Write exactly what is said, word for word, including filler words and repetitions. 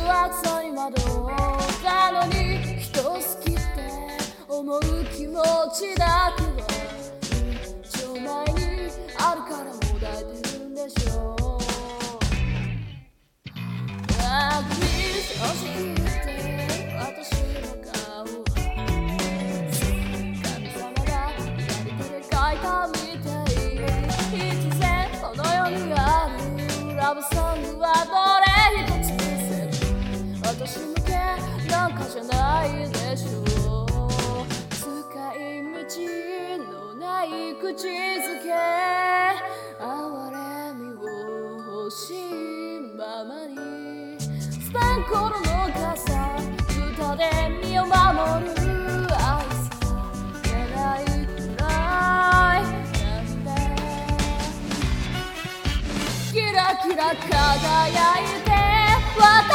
は草に惑ったのに人好きって思う気持ちだけは一丁前にあるからもだえてるんでしょう。ああ、please 教えて私の顔神様が左手で描いたみたい。必然この世にあるラブソングはどれ一つ私向けなんかじゃないでしょう。使い道のない口づけ哀れみを欲しいままにスパンコールの傘歌で身を守る愛さえないくらいなんだ。キラキラ輝いて私